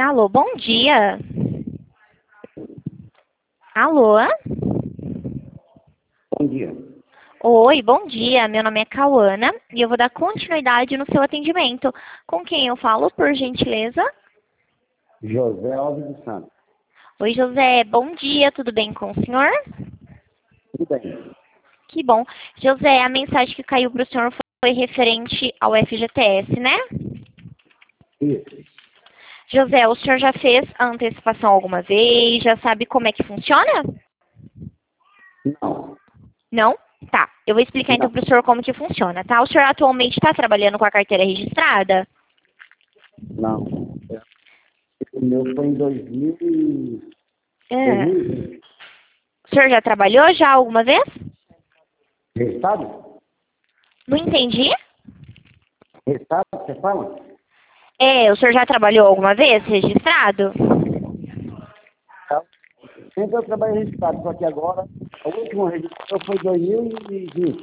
Alô, bom dia. Alô? Bom dia. Oi, bom dia. Meu nome é Cauana e eu vou dar continuidade no seu atendimento. Com quem eu falo, por gentileza? José Alves dos Santos. Oi, José. Bom dia. Tudo bem com o senhor? Tudo bem. Que bom. José, a mensagem que caiu para o senhor foi referente ao FGTS, né? Isso. José, o senhor já fez a antecipação alguma vez? Já sabe como é que funciona? Não. Não? Tá. Eu vou explicar então Não. para o senhor como que funciona, tá? O senhor atualmente está trabalhando com a carteira registrada? Não. O meu foi em 2020. O senhor já trabalhou já alguma vez? Resultado? Não entendi. Resultado, você fala? O senhor já trabalhou alguma vez registrado? Tá. Sempre eu trabalhei registrado, só que agora, o último registro foi em 2020.